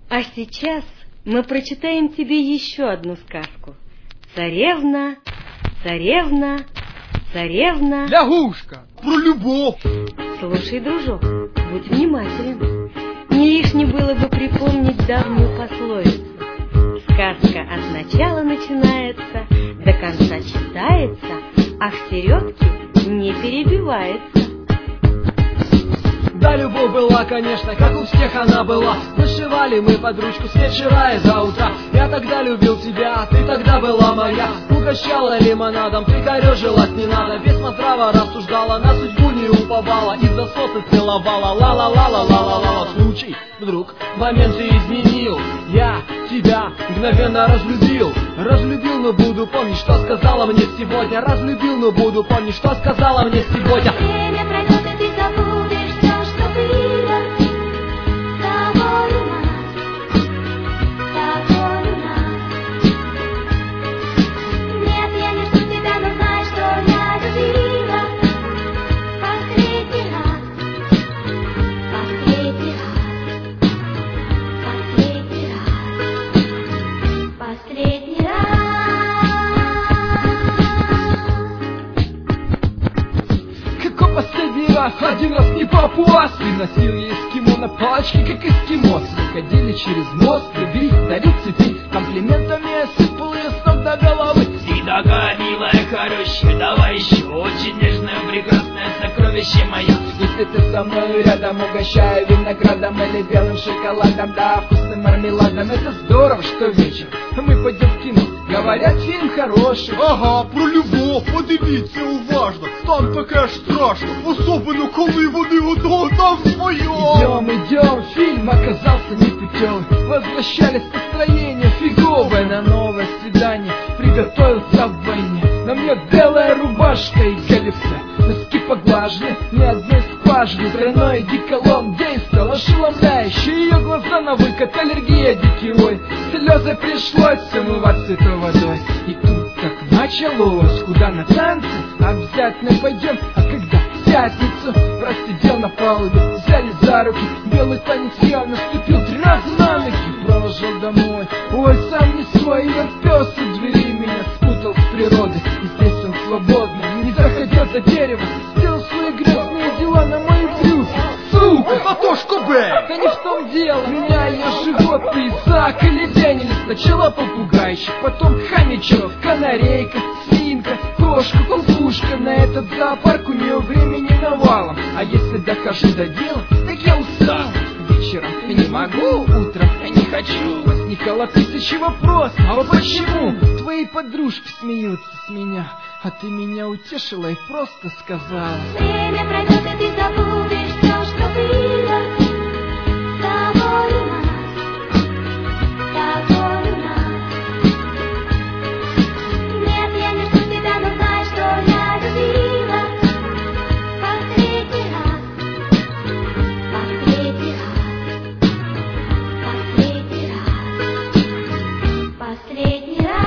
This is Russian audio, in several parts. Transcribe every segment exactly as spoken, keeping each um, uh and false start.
А сейчас мы прочитаем тебе еще одну сказку. Царевна, царевна, царевна... Лягушка, про любовь. Слушай, дружок, будь внимателен. Не лишне было бы припомнить давнюю пословицу. Сказка от начала начинается, до конца читается, а в середке не перебивается. Да, любовь была, конечно, как у всех она была. Зашивали мы под ручку с вечера и до утра. Я тогда любил тебя, ты тогда была моя. Угощала лимонадом, ты корежилась не надо. Весьма здраво рассуждала, на судьбу не уповала. Из-за соты целовала, ла-ла-ла-ла-ла-ла-ла. Случай вдруг в моменте изменил. Я тебя мгновенно разлюбил. Разлюбил, но буду помнить, что сказала мне сегодня. Разлюбил, но буду помнить, что сказала мне сегодня. Время пройдет, и ты забудешь все, что было. Тобой у нас, тобой у нас. Нет, я не жду тебя, но знай, что я любила. Последний раз, последний раз, последний раз, последний раз. Какой последний раз? Один раз не папуас. Приносил ей эскимо на палочке, как эскимос. Ходили через мост, любви, дарил цветы. Комплиментами осыпал ее с ног до головы. Ты такая милая, хорошая, давай еще. Очень нежная, прекрасное сокровище мое. Если ты со мной рядом, угощаю виноградом или белым шоколадом, да, вкусным мармеладом. Это здорово, что вечер мы пойдем в кино. Говорят, фильм хороший. Ага, про любов, подивіться уважно. Там таке ж страшно, особливо коли вони одного там своє. Идем, идем, фильм оказался непутевый. Возвращались, настроение фиговое. На новое свидание приготовился в войне. На мне белая рубашка и галифе. Носки поглажены, ни одной скважины. Тройной одеколон действовал ошеломляюще. Ее глаза на выкат, аллергия дикий вой. Слезы пришлось омывать святой водой. И тут как началось, куда на танцы? Обязательно пойдем, а когда? В пятницу. Просидел на палубе, взяли за руки. Белый танец явно ступил три раза на ноги. Провожал домой, ой, сам не свой. Я пес у двери, меня спутал с природой. И здесь он свободный, не заходил за дерево. Сделал свои грязные дела на мои брюки. Сука! Сатошко Б! Да не в том дело. Меня ее животные Исаак или Денили. Сначала попугайчик, потом хомячок, канарейка, свинка, кошка, кукушка. На этот зоопарк у нее времени навалом. А если дохожу до дела, так я устал. Вечером я не могу, утром я не хочу. Возникало тысячи вопросов. А вот почему твои подружки смеются с меня, а ты меня утешила и просто сказала: Время пройдет, и ты забудешь все, что было. Тобой у нас, тобой у нас. Нет, я не жду тебя, но знай, что я любила. Последний раз, последний раз, последний раз, последний раз.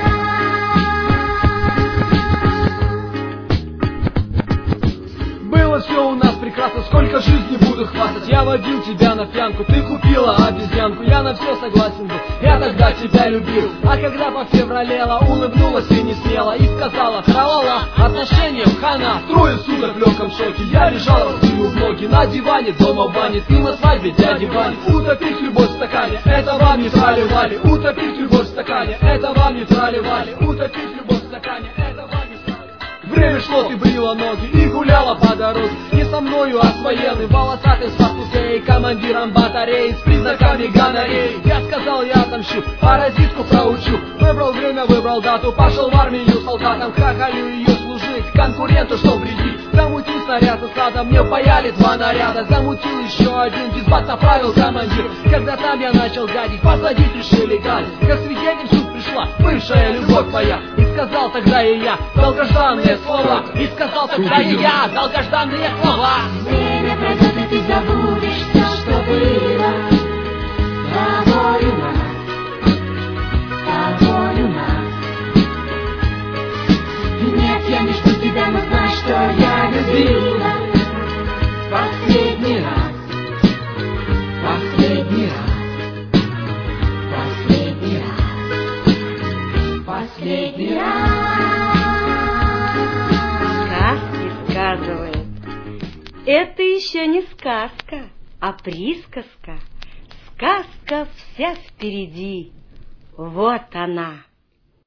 Было все у нас прекрасно, сколько жизни буду хвастать. Я водил тебя на пьянку, ты купила обезьянку. Я на все согласен был, я тогда тебя любил. А когда пофевралела, улыбнулась и не смела и сказала: тра-ла-ла, отношениям хана. Трое суток в легком шоке, я лежал раскинув в ноги на диване дома в бане. Ты на свадьбе дяди Вани. Утопить любовь в стакане, это вам не трали-вали. Утопить любовь в стакане, это вам не трали-вали. Утопить любовь в стакане, это вам не трали. Время шло, ты брила ноги и гуляла по дороге. Не со мною, а с военным, волосатым с фартукей, командиром батареи с признаками гонореи. Я сказал, я отомщу, паразитку проучу. Выбрал время, выбрал дату, пошел в армию солдатом. Хахалю ее служить, конкуренту что вредит. Замутил снаряд со садом, мне паяли два наряда. Замутил еще один, дисбат направил командир. Когда там я начал гадить, посадить решили гадить. Как свидетель в суд пришла бывшая любовь моя. И сказал тогда и я долгожданные слова. И сказал тогда и я долгожданные слова. Время пройдет, и ты забудешь все, что было. Тобой у нас, тобой у нас. Нет, я не жду тебя, но знай, что я любила. Последний раз, последний раз, последний раз. Сказки сказывают. Это еще не сказка, а присказка. Сказка вся впереди. Вот она.